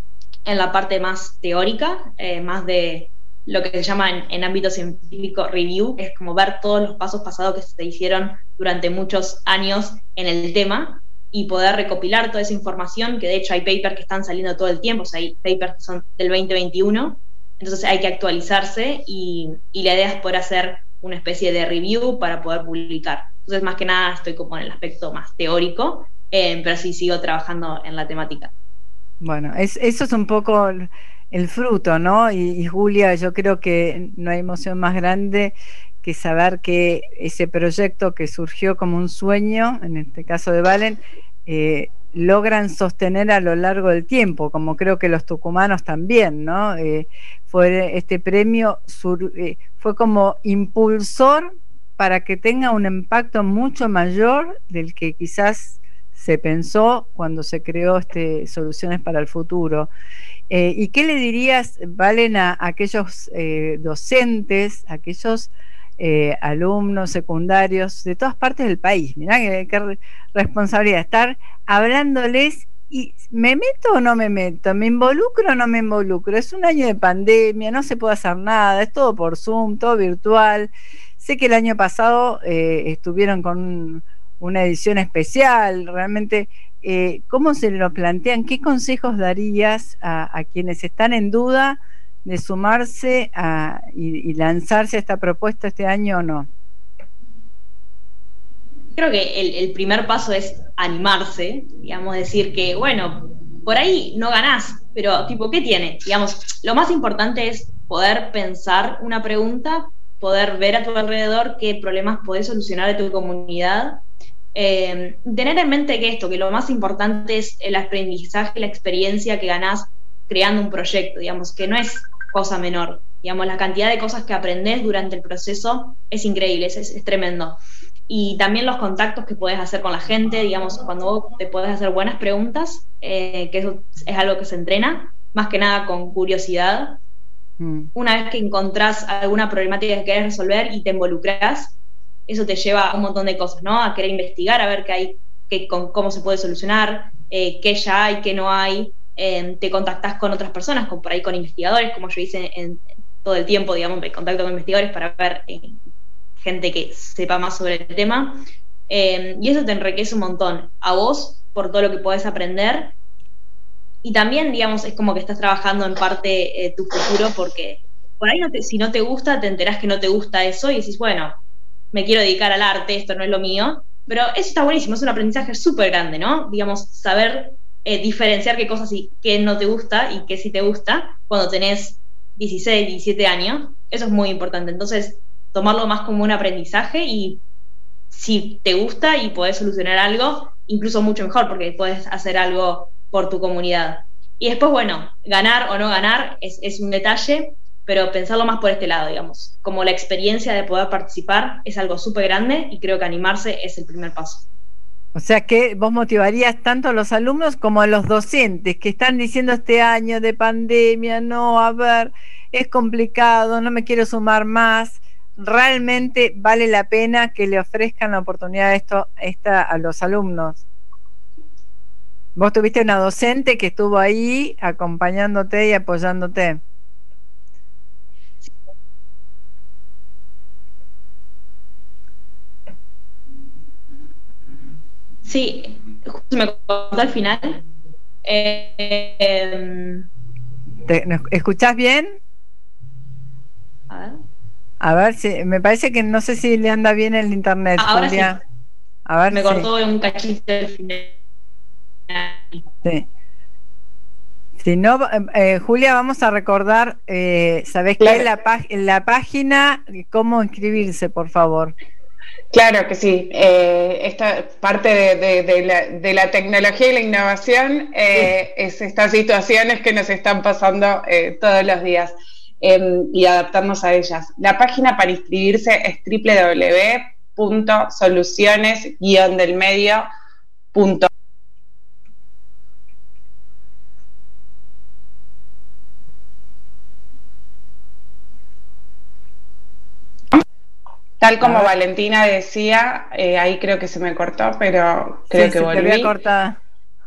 en la parte más teórica, eh, más de lo que se llama en, en ámbito científico review, es como ver todos los pasos pasados que se hicieron durante muchos años en el tema y poder recopilar toda esa información, que de hecho hay papers que están saliendo todo el tiempo, o sea, hay papers que son del veinte veintiuno, entonces hay que actualizarse y, y la idea es poder hacer una especie de review para poder publicar. Entonces, más que nada, estoy como en el aspecto más teórico, eh, pero sí sigo trabajando en la temática. Bueno, es, eso es un poco el, el fruto, ¿no? Y, y Julia, yo creo que no hay emoción más grande que saber que ese proyecto que surgió como un sueño, en este caso de Valen, eh, logran sostener a lo largo del tiempo, como creo que los tucumanos también, ¿no? Eh, fue este premio sur, eh, fue como impulsor para que tenga un impacto mucho mayor del que quizás se pensó cuando se creó este Soluciones para el Futuro. Eh, ¿Y qué le dirías, Valen, a, a aquellos eh, docentes, a aquellos eh, alumnos secundarios de todas partes del país? Mirá qué, qué responsabilidad estar hablándoles. ¿Y me meto o no me meto? ¿Me involucro o no me involucro? Es un año de pandemia, no se puede hacer nada, es todo por Zoom, todo virtual. Sé que el año pasado eh, estuvieron con una edición especial, realmente, eh, ¿cómo se lo plantean? ¿Qué consejos darías a, a quienes están en duda de sumarse a, y, y lanzarse a esta propuesta este año o no? Creo que el, el primer paso es animarse, digamos, decir que, bueno, por ahí no ganás, pero tipo, ¿qué tiene? Digamos, lo más importante es poder pensar una pregunta, poder ver a tu alrededor qué problemas podés solucionar de tu comunidad, eh, tener en mente que esto, que lo más importante es el aprendizaje, la experiencia que ganás creando un proyecto, digamos, que no es cosa menor, digamos, la cantidad de cosas que aprendés durante el proceso es increíble, es, es tremendo. Y también los contactos que podés hacer con la gente, digamos, cuando vos te podés hacer buenas preguntas, eh, que eso es algo que se entrena, más que nada con curiosidad. Mm. Una vez que encontrás alguna problemática que querés resolver y te involucrás, eso te lleva a un montón de cosas, ¿no? A querer investigar, a ver qué hay, qué, con, cómo se puede solucionar, eh, qué ya hay, qué no hay. Eh, te contactás con otras personas, con, por ahí con investigadores, como yo hice en, en todo el tiempo, digamos, me contacto con investigadores para ver eh, gente que sepa más sobre el tema, eh, y eso te enriquece un montón a vos por todo lo que podés aprender, y también, digamos, es como que estás trabajando en parte eh, tu futuro, porque por ahí no te, si no te gusta, te enterás que no te gusta eso y decís, bueno, me quiero dedicar al arte, esto no es lo mío, pero eso está buenísimo, es un aprendizaje súper grande, ¿no? Digamos, saber eh, diferenciar qué cosas sí, qué no te gusta y qué sí te gusta cuando tenés dieciséis, diecisiete años, eso es muy importante. Entonces, tomarlo más como un aprendizaje, y si te gusta y podés solucionar algo, incluso mucho mejor, porque podés hacer algo por tu comunidad. Y después, bueno, ganar o no ganar es, es un detalle, pero pensarlo más por este lado, digamos. Como la experiencia de poder participar es algo súper grande y creo que animarse es el primer paso. O sea que vos motivarías tanto a los alumnos como a los docentes que están diciendo este año de pandemia, no, a ver, es complicado, no me quiero sumar más. ¿Realmente vale la pena que le ofrezcan la oportunidad de esto esta, a los alumnos? Vos tuviste una docente que estuvo ahí acompañándote y apoyándote. Sí, justo me contó al final. Eh, eh, ¿Te, ¿Escuchás bien? A ver. A ver, si, me parece que no sé si le anda bien el internet. Ahora Julia. sí. A ver, me sí. cortó un cachito al final. Sí. Si no, eh, Julia, vamos a recordar, eh, ¿sabés claro. qué? La, la página, cómo inscribirse, por favor. Claro que sí. Eh, esta parte de, de, de, la, de la tecnología y la innovación eh, sí. es estas situaciones que nos están pasando eh, todos los días eh, y adaptarnos a ellas. La página para inscribirse es doble u doble u doble u punto soluciones guion del medio punto com. Tal como Valentina decía, eh, ahí creo que se me cortó, pero creo sí, que se volví. Te había cortado.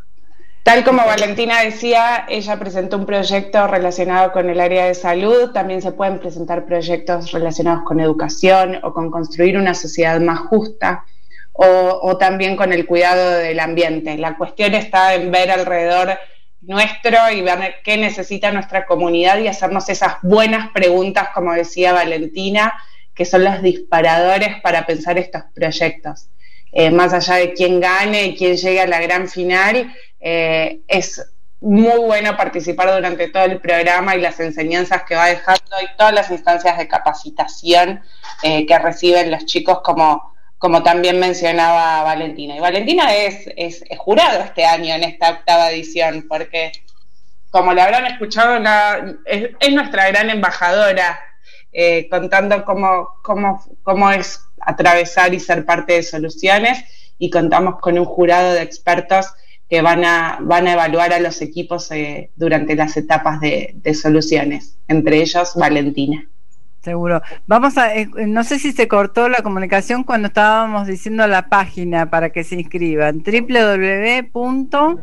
Tal como Valentina decía, ella presentó un proyecto relacionado con el área de salud. También se pueden presentar proyectos relacionados con educación o con construir una sociedad más justa, o, o también con el cuidado del ambiente. La cuestión está en ver alrededor nuestro y ver qué necesita nuestra comunidad y hacernos esas buenas preguntas, como decía Valentina, que son los disparadores para pensar estos proyectos. Eh, más allá de quién gane y quién llegue a la gran final, eh, es muy bueno participar durante todo el programa y las enseñanzas que va dejando y todas las instancias de capacitación eh, que reciben los chicos, como, como también mencionaba Valentina. Y Valentina es, es, es jurado este año en esta octava edición, porque como la habrán escuchado, la, es, es nuestra gran embajadora, Eh, contando cómo, cómo, cómo es atravesar y ser parte de Soluciones, y contamos con un jurado de expertos que van a, van a evaluar a los equipos eh, durante las etapas de, de Soluciones, entre ellos Valentina. Seguro. Vamos a, eh, no sé si se cortó la comunicación cuando estábamos diciendo la página para que se inscriban, doble u doble u doble u punto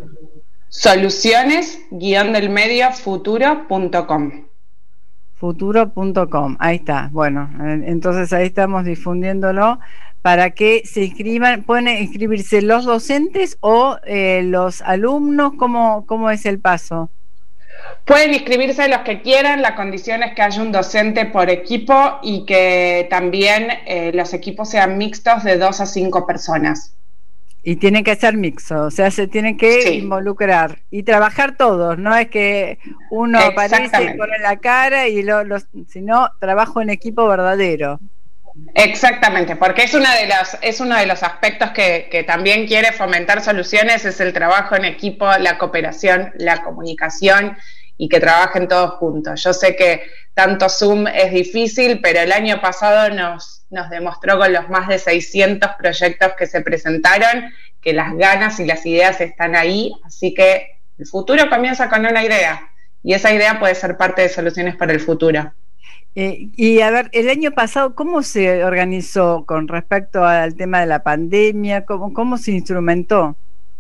soluciones guion del medio futuro punto com. futuro punto com, ahí está. Bueno, entonces ahí estamos difundiéndolo para que se inscriban. ¿Pueden inscribirse los docentes o eh, los alumnos? ¿Cómo, cómo es el paso? Pueden inscribirse los que quieran. La condición es que haya un docente por equipo y que también eh, los equipos sean mixtos de dos a cinco personas. Y tienen que ser mixtos, o sea, se tienen que sí. involucrar y trabajar todos, no es que uno aparece y pone la cara y lo, lo, sino trabajo en equipo verdadero. Exactamente, porque es una de las, es uno de los aspectos que, que también quiere fomentar Soluciones, es el trabajo en equipo, la cooperación, la comunicación y que trabajen todos juntos. Yo sé que tanto Zoom es difícil, pero el año pasado nos, nos demostró con los más de seiscientos proyectos que se presentaron que las ganas y las ideas están ahí, así que el futuro comienza con una idea y esa idea puede ser parte de Soluciones para el Futuro. Eh, y a ver, el año pasado, ¿cómo se organizó con respecto al tema de la pandemia? ¿Cómo, cómo se instrumentó?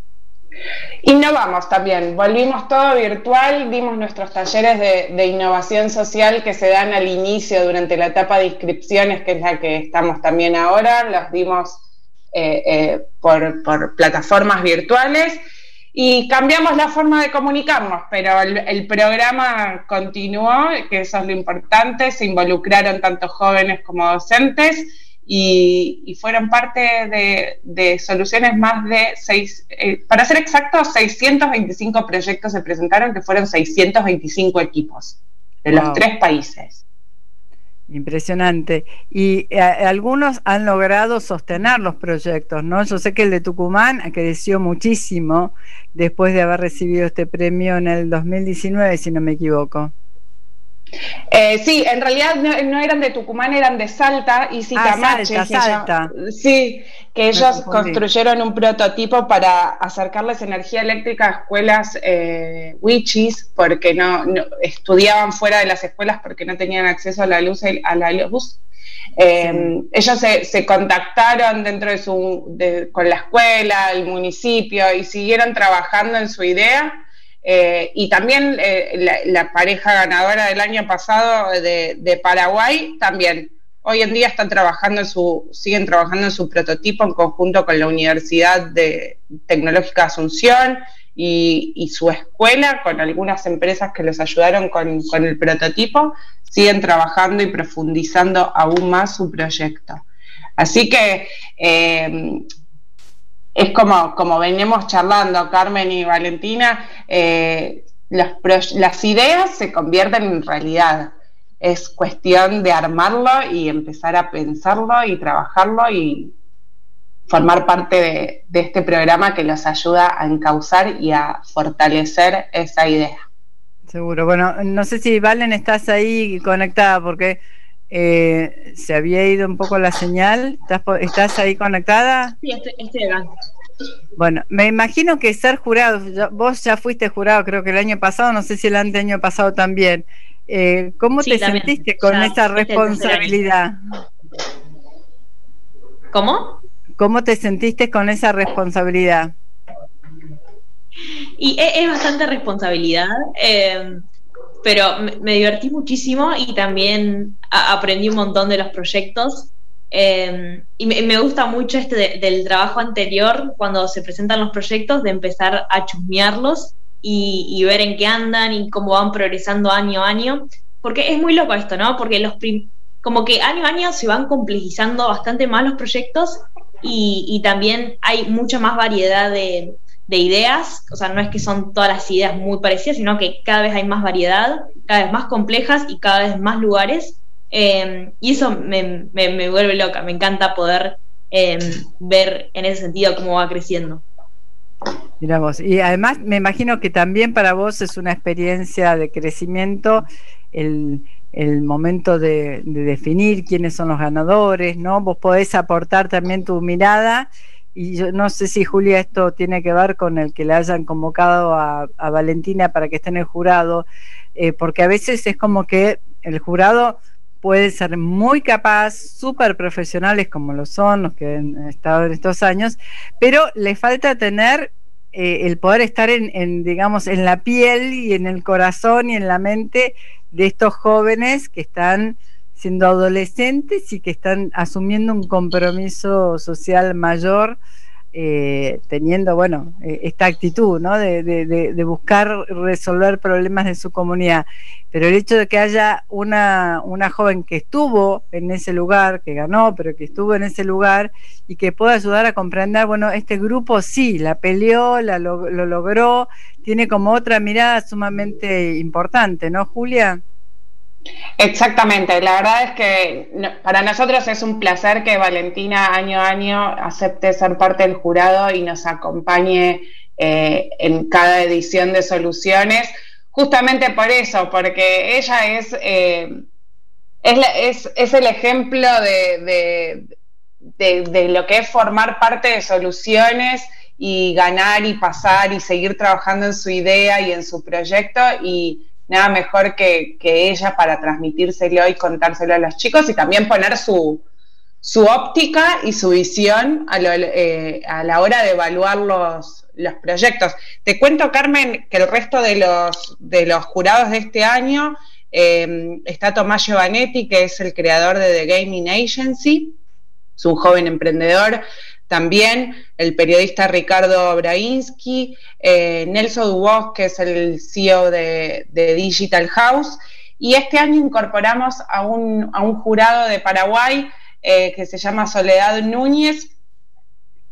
Innovamos también, volvimos todo virtual, dimos nuestros talleres de, de innovación social que se dan al inicio durante la etapa de inscripciones, que es la que estamos también ahora, los dimos eh, eh, por, por plataformas virtuales y cambiamos la forma de comunicarnos, pero el, el programa continuó, que eso es lo importante, se involucraron tanto jóvenes como docentes. Y, y fueron parte de, de Soluciones más de seis, eh, para ser exactos, seiscientos veinticinco proyectos se presentaron, que fueron seiscientos veinticinco equipos de wow. los tres países. Impresionante. Y eh, algunos han logrado sostener los proyectos, ¿no? Yo sé que el de Tucumán creció muchísimo después de haber recibido este premio en el dos mil diecinueve, si no me equivoco. Eh, sí, en realidad no, no eran de Tucumán, eran de Salta y Citamache. Ah, Salta, Salta. Ellos, sí, que ellos construyeron un prototipo para acercarles energía eléctrica a escuelas eh, wichis, porque no, no estudiaban fuera de las escuelas porque no tenían acceso a la luz. A la luz. Eh, sí. Ellos se, se contactaron dentro de su, de, con la escuela, el municipio, y siguieron trabajando en su idea. Eh, y también eh, la, la pareja ganadora del año pasado de, de Paraguay también hoy en día están trabajando en su, siguen trabajando en su prototipo en conjunto con la Universidad de Tecnológica de Asunción y, y su escuela, con algunas empresas que les ayudaron con, con el prototipo, siguen trabajando y profundizando aún más su proyecto. Así que eh, es como, como venimos charlando, Carmen y Valentina, eh, los pro, las ideas se convierten en realidad. Es cuestión de armarlo y empezar a pensarlo y trabajarlo y formar parte de, de este programa que los ayuda a encauzar y a fortalecer esa idea. Seguro. Bueno, no sé si Valen estás ahí conectada porque eh, se había ido un poco la señal. ¿Estás, estás ahí conectada? Sí, estoy, estoy acá. Bueno, me imagino que ser jurado, ya, vos ya fuiste jurado creo que el año pasado, no sé si el año pasado también. Eh, ¿Cómo sí, te también. sentiste con ya, esa responsabilidad? ¿Cómo? ¿Cómo te sentiste con esa responsabilidad? Y es, es bastante responsabilidad, eh, pero me, me divertí muchísimo y también a, aprendí un montón de los proyectos. Eh, y me, me gusta mucho este de, del trabajo anterior, cuando se presentan los proyectos, de empezar a chusmearlos y, y ver en qué andan y cómo van progresando año a año, porque es muy loco esto, ¿no? Porque los prim- como que año a año se van complejizando bastante más los proyectos y, y también hay mucha más variedad de, de ideas, o sea, no es que son todas las ideas muy parecidas, sino que cada vez hay más variedad, cada vez más complejas y cada vez más lugares. Eh, y eso me, me, me vuelve loca, me encanta poder eh, ver en ese sentido cómo va creciendo. Mirá vos, y además me imagino que también para vos es una experiencia de crecimiento el, el momento de, de definir quiénes son los ganadores, ¿no? Vos podés aportar también tu mirada, y yo no sé si, Julia, esto tiene que ver con el que le hayan convocado a, a Valentina para que esté en el jurado, eh, porque a veces es como que el jurado puede ser muy capaz, súper profesionales como lo son los que han estado en estos años, pero le falta tener eh, el poder estar en, en, digamos, en la piel y en el corazón y en la mente de estos jóvenes que están siendo adolescentes y que están asumiendo un compromiso social mayor, eh, teniendo, bueno, eh, esta actitud, ¿no? De, de, de, de buscar resolver problemas de su comunidad. Pero el hecho de que haya una, una joven que estuvo en ese lugar, que ganó, pero que estuvo en ese lugar y que pueda ayudar a comprender, bueno, este grupo sí, la peleó, la, lo, lo logró, tiene como otra mirada sumamente importante, ¿no, Julia? Exactamente, la verdad es que para nosotros es un placer que Valentina año a año acepte ser parte del jurado y nos acompañe eh, en cada edición de Soluciones, justamente por eso, porque ella es, eh, es, la, es, es el ejemplo de, de, de, de lo que es formar parte de Soluciones y ganar y pasar y seguir trabajando en su idea y en su proyecto, y nada mejor que, que ella para transmitírselo y contárselo a los chicos y también poner su, su óptica y su visión a, lo, eh, a la hora de evaluar los, los proyectos. Te cuento, Carmen, que el resto de los, de los jurados de este año eh, está Tomás Giovanetti, que es el creador de The Gaming Agency, es un joven emprendedor. También el periodista Ricardo Brainsky, eh, Nelson Dubos, que es el C E O de, de Digital House, y este año incorporamos a un, a un jurado de Paraguay eh, que se llama Soledad Núñez,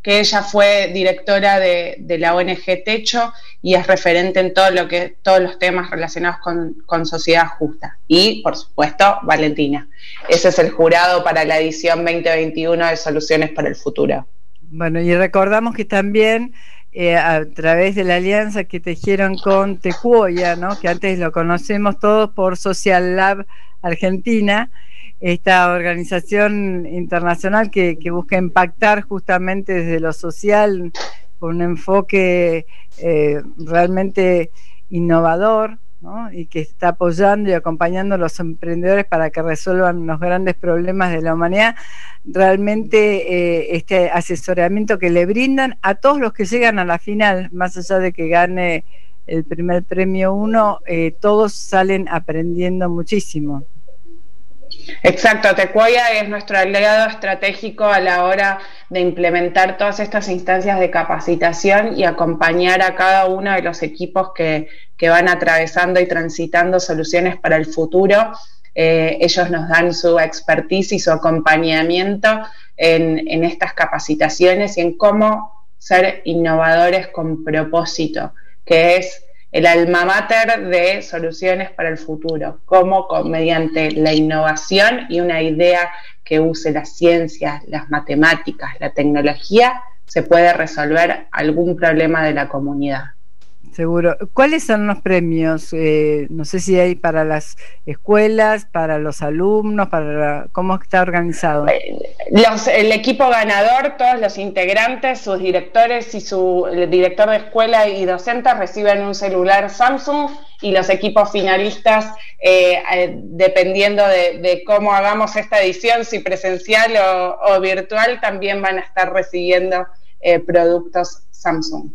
que ella fue directora de, de la O N G Techo y es referente en todo lo que, todos los temas relacionados con, con sociedad justa. Y, por supuesto, Valentina. Ese es el jurado para la edición veinte veintiuno de Soluciones para el Futuro. Bueno, y recordamos que también eh, a través de la alianza que tejieron con Tecuoya, ¿no?, que antes lo conocemos todos por Social Lab Argentina, esta organización internacional que, que busca impactar justamente desde lo social con un enfoque eh, realmente innovador, ¿no?, y que está apoyando y acompañando a los emprendedores para que resuelvan los grandes problemas de la humanidad. Realmente eh, este asesoramiento que le brindan a todos los que llegan a la final, más allá de que gane el primer premio uno, eh, todos salen aprendiendo muchísimo. Exacto, Tecuoya es nuestro aliado estratégico a la hora de implementar todas estas instancias de capacitación y acompañar a cada uno de los equipos que, que van atravesando y transitando soluciones para el futuro. Eh, ellos nos dan su expertise y su acompañamiento en, en estas capacitaciones y en cómo ser innovadores con propósito, que es el alma mater de Soluciones para el Futuro, cómo con, mediante la innovación y una idea que use las ciencias, las matemáticas, la tecnología, se puede resolver algún problema de la comunidad. Seguro. ¿Cuáles son los premios? Eh, no sé si hay para las escuelas, para los alumnos, para ¿cómo está organizado? Los, el equipo ganador, todos los integrantes, sus directores y su el director de escuela y docentes reciben un celular Samsung, y los equipos finalistas, eh, eh, dependiendo de, de cómo hagamos esta edición, si presencial o, o virtual, también van a estar recibiendo eh, productos Samsung.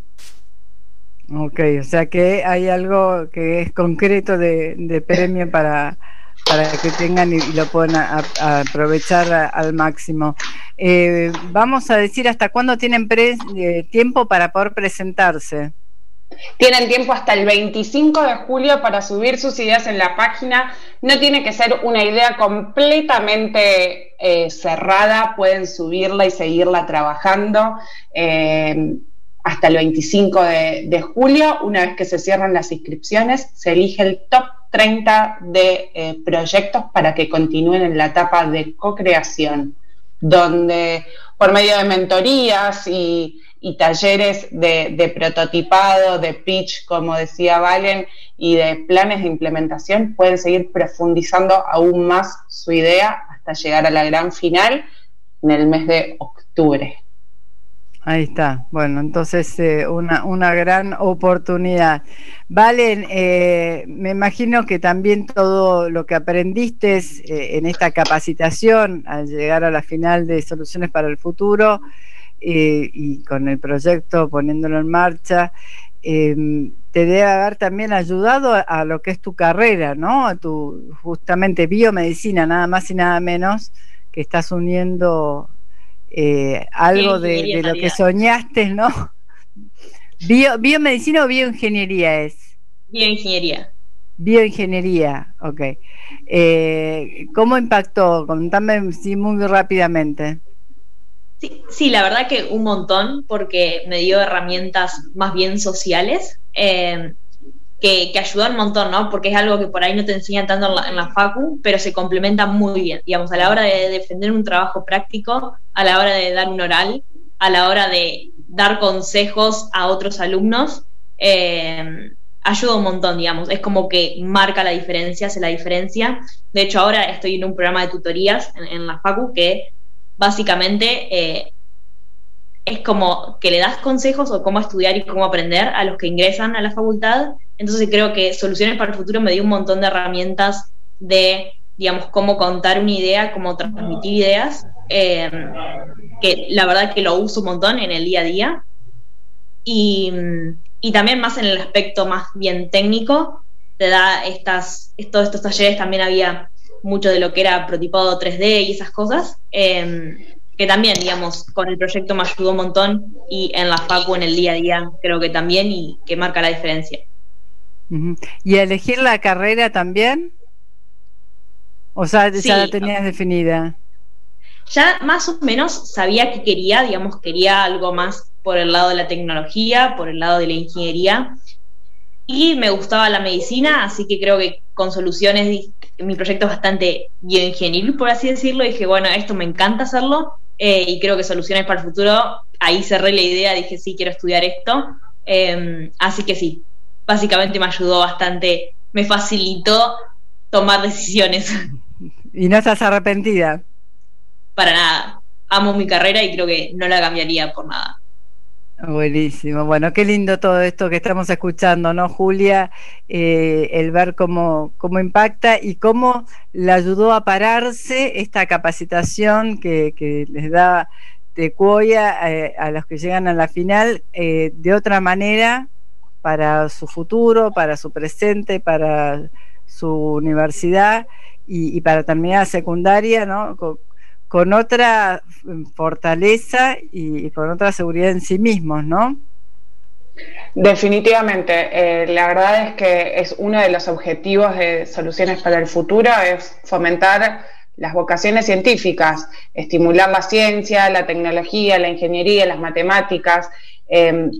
Ok, o sea que hay algo que es concreto de, de premio para, para que tengan y, y lo puedan a, a aprovechar a, al máximo. Eh, vamos a decir hasta cuándo tienen pre, eh, tiempo para poder presentarse. Tienen tiempo hasta el veinticinco de julio para subir sus ideas en la página. No tiene que ser una idea completamente eh, cerrada, pueden subirla y seguirla trabajando. Eh, hasta el veinticinco de, de julio, una vez que se cierran las inscripciones, se elige el top treinta de eh, proyectos para que continúen en la etapa de co-creación, donde por medio de mentorías y, y talleres de, de prototipado, de pitch, como decía Valen, y de planes de implementación, pueden seguir profundizando aún más su idea hasta llegar a la gran final en el mes de octubre. Ahí está, bueno, entonces eh, una, una gran oportunidad. Valen, eh, me imagino que también todo lo que aprendiste eh, en esta capacitación al llegar a la final de Soluciones para el Futuro eh, y con el proyecto poniéndolo en marcha, eh, te debe haber también ayudado a, a lo que es tu carrera, ¿no? A tu justamente biomedicina, nada más y nada menos, que estás uniendo Eh, algo de, de lo que soñaste, ¿no? Bio, ¿Biomedicina o bioingeniería es? Bioingeniería. Bioingeniería, ok. Eh, ¿Cómo impactó? Contame sí, muy rápidamente. Sí, sí, la verdad que un montón, porque me dio herramientas más bien sociales, eh, que, que ayudan un montón, ¿no? Porque es algo que por ahí no te enseñan tanto en la, en la facu, pero se complementa muy bien, digamos, a la hora de defender un trabajo práctico, a la hora de dar un oral, a la hora de dar consejos a otros alumnos, eh, ayuda un montón, digamos, es como que marca la diferencia, hace la diferencia. De hecho, ahora estoy en un programa de tutorías en, en la facu que básicamente eh, es como que le das consejos o cómo estudiar y cómo aprender a los que ingresan a la facultad. Entonces creo que Soluciones para el Futuro me dio un montón de herramientas de, digamos, cómo contar una idea, cómo transmitir ideas, eh, que la verdad que lo uso un montón en el día a día. Y, y también más en el aspecto más bien técnico, te da estas, todos estos talleres, también había mucho de lo que era prototipado tres D y esas cosas, eh, que también, digamos, con el proyecto me ayudó un montón, y en la facu, en el día a día, creo que también, y que marca la diferencia. Uh-huh. ¿Y elegir la carrera también? O sea, ya sí, la tenías definida. ya más o menos sabía que quería, digamos, quería algo más por el lado de la tecnología, por el lado de la ingeniería, y me gustaba la medicina, así que creo que con Soluciones, mi proyecto es bastante bioingenieril, por así decirlo, y dije, bueno, esto me encanta hacerlo, eh, y creo que Soluciones para el futuro, ahí cerré la idea, dije, sí, quiero estudiar esto, eh, así que sí, básicamente me ayudó bastante, me facilitó tomar decisiones. ¿Y no estás arrepentida? Para nada, amo mi carrera y creo que no la cambiaría por nada. Buenísimo, bueno, qué lindo todo esto que estamos escuchando, ¿no, Julia? Eh, el ver cómo, cómo impacta y cómo le ayudó a pararse esta capacitación que, que les da Tecuoya eh, a los que llegan a la final eh, de otra manera para su futuro, para su presente, para su universidad y, y para terminar la secundaria, ¿no? Con, con otra fortaleza y, y con otra seguridad en sí mismos, ¿no? Definitivamente, eh, la verdad es que es uno de los objetivos de Soluciones para el Futuro, es fomentar las vocaciones científicas, estimular la ciencia, la tecnología, la ingeniería, las matemáticas, eh,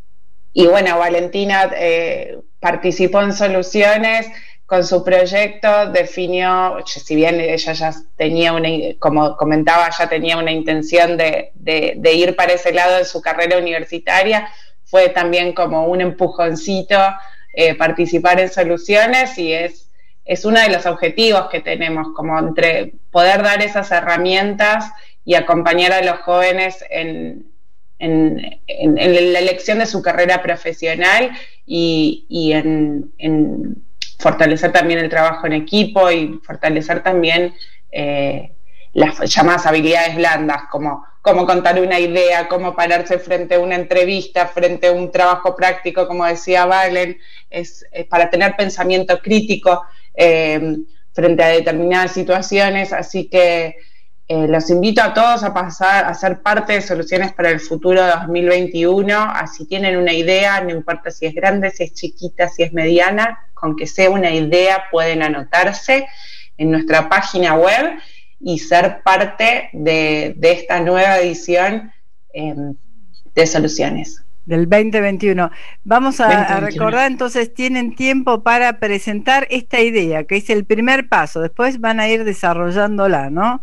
y bueno, Valentina eh, participó en Soluciones. Con su proyecto definió, si bien ella ya tenía una, como comentaba, ya tenía una intención de, de, de ir para ese lado de su carrera universitaria, fue también como un empujoncito eh, participar en Soluciones y es, es uno de los objetivos que tenemos, como entre poder dar esas herramientas y acompañar a los jóvenes en, en, en, en la elección de su carrera profesional y, y en... en fortalecer también el trabajo en equipo y fortalecer también eh, las llamadas habilidades blandas, como cómo contar una idea, cómo pararse frente a una entrevista, frente a un trabajo práctico, como decía Valen, es, es para tener pensamiento crítico eh, frente a determinadas situaciones, así que eh, los invito a todos a pasar a ser parte de Soluciones para el Futuro dos mil veintiuno, así tienen una idea, no importa si es grande, si es chiquita, si es mediana, con que sea una idea pueden anotarse en nuestra página web y ser parte de, de esta nueva edición eh, de Soluciones. Del veinte veintiuno. Vamos a, veinte veintiuno. A recordar, entonces, tienen tiempo para presentar esta idea, que es el primer paso, después van a ir desarrollándola, ¿no?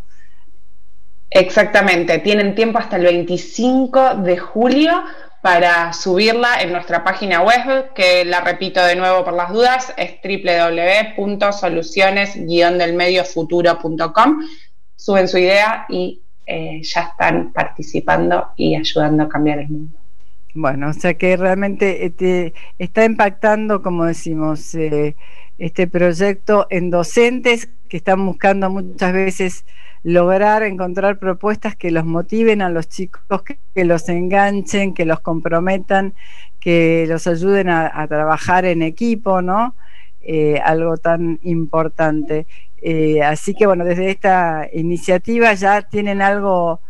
Exactamente, tienen tiempo hasta el veinticinco de julio para subirla en nuestra página web, que la repito de nuevo por las dudas, es doble u doble u doble u punto soluciones guion del medio futuro punto com. Suben su idea y eh, ya están participando y ayudando a cambiar el mundo. Bueno, o sea que realmente este, está impactando, como decimos, eh, este proyecto en docentes que están buscando muchas veces lograr encontrar propuestas que los motiven a los chicos, que, que los enganchen, que los comprometan, que los ayuden a, a trabajar en equipo, ¿no? Eh, algo tan importante. Eh, así que bueno, desde esta iniciativa ya tienen algo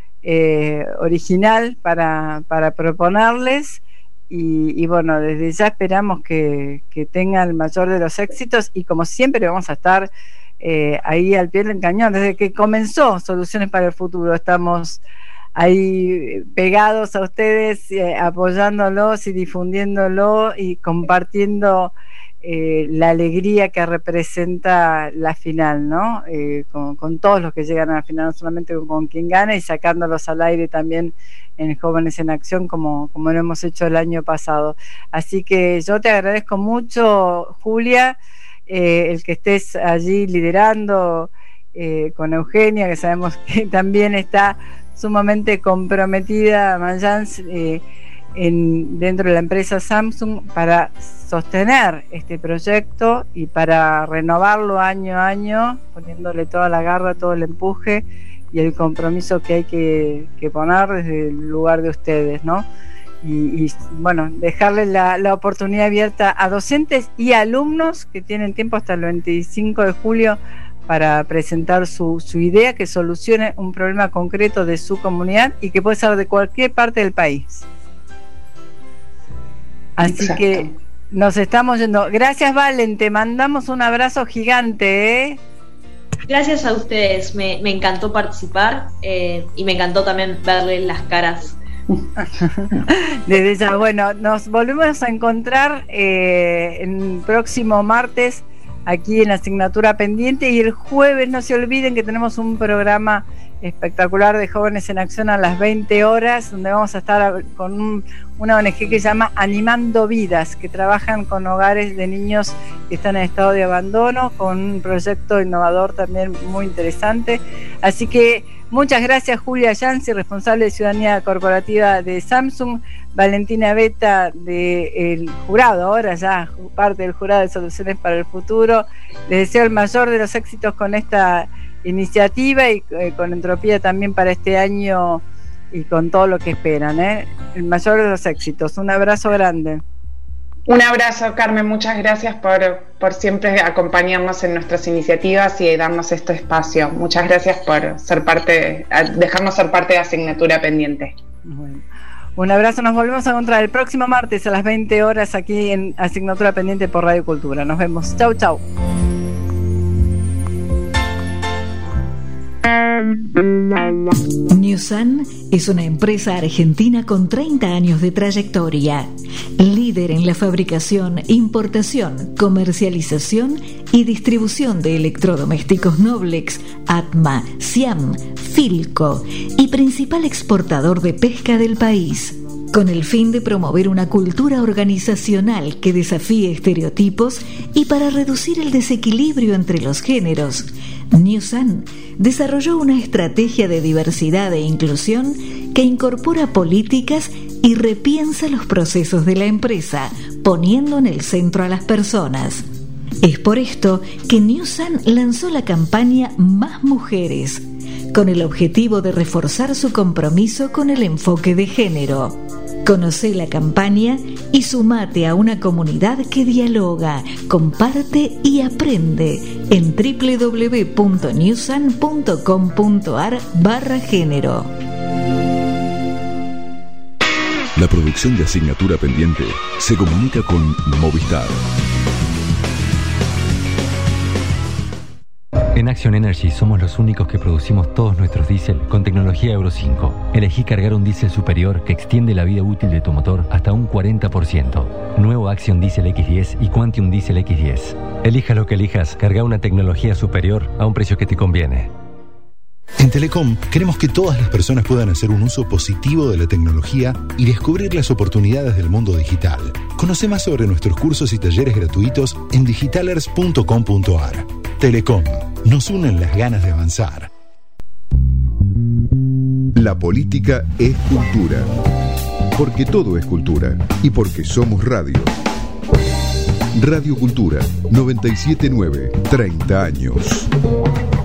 eh, original para, para proponerles y, y bueno, desde ya esperamos que, que tengan el mayor de los éxitos y como siempre vamos a estar Eh, ahí al pie del cañón, desde que comenzó Soluciones para el Futuro, estamos ahí pegados a ustedes, eh, apoyándolos y difundiéndolo y compartiendo eh, la alegría que representa la final, ¿no? Eh, con, con todos los que llegan a la final, no solamente con, con quien gana y sacándolos al aire también en Jóvenes en Acción, como, como lo hemos hecho el año pasado. Así que yo te agradezco mucho, Julia, Eh, el que estés allí liderando eh, con Eugenia, que sabemos que también está sumamente comprometida, Mayans, eh, en, dentro de la empresa Samsung para sostener este proyecto y para renovarlo año a año, poniéndole toda la garra, todo el empuje y el compromiso que hay que, que poner desde el lugar de ustedes, ¿no? Y, y bueno, dejarle la, la oportunidad abierta a docentes y alumnos que tienen tiempo hasta el veinticinco de julio para presentar su, su idea que solucione un problema concreto de su comunidad y que puede ser de cualquier parte del país. Así Exacto. que nos estamos yendo. Gracias, Valen, te mandamos un abrazo gigante, ¿eh? Gracias a ustedes, me, me encantó participar eh, y me encantó también verles las caras. Desde ya, bueno, nos volvemos a encontrar eh, el próximo martes aquí en la asignatura pendiente, y el jueves no se olviden que tenemos un programa espectacular de Jóvenes en Acción a las veinte horas, donde vamos a estar con un, una O N G que se llama Animando Vidas, que trabajan con hogares de niños que están en estado de abandono, con un proyecto innovador también muy interesante. Así que muchas gracias, Julia Yancy, responsable de Ciudadanía Corporativa de Samsung, Valentina Beta del jurado, ahora ya parte del jurado de Soluciones para el Futuro. Les deseo el mayor de los éxitos con esta iniciativa y eh, con Entropía también para este año y con todo lo que esperan, ¿eh? El mayor de los éxitos. Un abrazo grande. Un abrazo, Carmen, muchas gracias por, por siempre acompañarnos en nuestras iniciativas y darnos este espacio. Muchas gracias por ser parte, dejarnos ser parte de Asignatura Pendiente. Bueno, un abrazo, nos volvemos a encontrar el próximo martes a las veinte horas aquí en Asignatura Pendiente por Radio Cultura. Nos vemos. Chau, chau. Newsan es una empresa argentina con treinta años de trayectoria, líder en la fabricación, importación, comercialización y distribución de electrodomésticos Noblex, Atma, Siam, Philco y principal exportador de pesca del país. Con el fin de promover una cultura organizacional que desafíe estereotipos y para reducir el desequilibrio entre los géneros, Newsan desarrolló una estrategia de diversidad e inclusión que incorpora políticas y repiensa los procesos de la empresa, poniendo en el centro a las personas. Es por esto que Newsan lanzó la campaña Más Mujeres, con el objetivo de reforzar su compromiso con el enfoque de género. Conocé la campaña y sumate a una comunidad que dialoga, comparte y aprende en doble u doble u doble u punto newsan punto com punto a r barra género. La producción de Asignatura Pendiente se comunica con Movistar. En Action Energy somos los únicos que producimos todos nuestros diésel con tecnología Euro cinco. Elegí cargar un diésel superior que extiende la vida útil de tu motor hasta un cuarenta por ciento. Nuevo Action Diesel X diez y Quantium Diesel X diez. Elijas lo que elijas, carga una tecnología superior a un precio que te conviene. En Telecom queremos que todas las personas puedan hacer un uso positivo de la tecnología y descubrir las oportunidades del mundo digital. Conoce más sobre nuestros cursos y talleres gratuitos en digitalers punto com punto a r. Telecom, nos unen las ganas de avanzar. La política es cultura, porque todo es cultura y porque somos radio. Radio Cultura, noventa y siete punto nueve, treinta años.